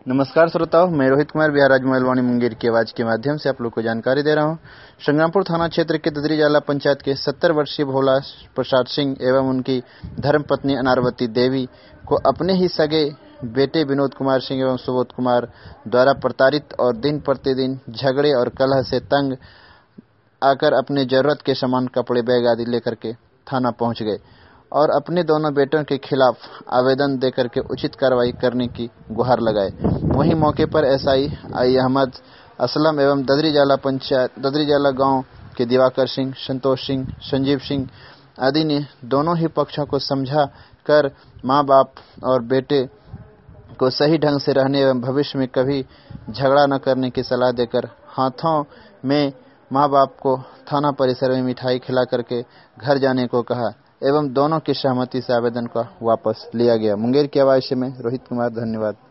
नमस्कार श्रोताओं, मैं रोहित कुमार बिहार राज्य मोबाइल मुंगेर की आवाज के माध्यम से आप लोग को जानकारी दे रहा हूं। संग्रामपुर थाना क्षेत्र के ददरीजाला पंचायत के 70 वर्षीय भोला प्रसाद सिंह एवं उनकी धर्मपत्नी अनारवती देवी को अपने ही सगे बेटे विनोद कुमार सिंह एवं सुबोध कुमार द्वारा प्रताड़ित और दिन प्रतिदिन झगड़े और कलह से तंग आकर अपने जरूरत के सामान, कपड़े, बैग आदि लेकर के थाना पहुंच गए और अपने दोनों बेटों के खिलाफ आवेदन देकर के उचित कार्रवाई करने की गुहार लगाए। वहीं मौके पर एसआई अहमद असलम एवं ददरीजाला गांव के दिवाकर सिंह, संतोष सिंह, संजीव सिंह आदि ने दोनों ही पक्षों को समझा कर मां बाप और बेटे को सही ढंग से रहने एवं भविष्य में कभी झगड़ा न करने की सलाह देकर हाथों में मां बाप को थाना परिसर में मिठाई खिला करके घर जाने को कहा एवं दोनों की सहमति से आवेदन का वापस लिया गया। मुंगेर की आवाज से मैं रोहित कुमार, धन्यवाद।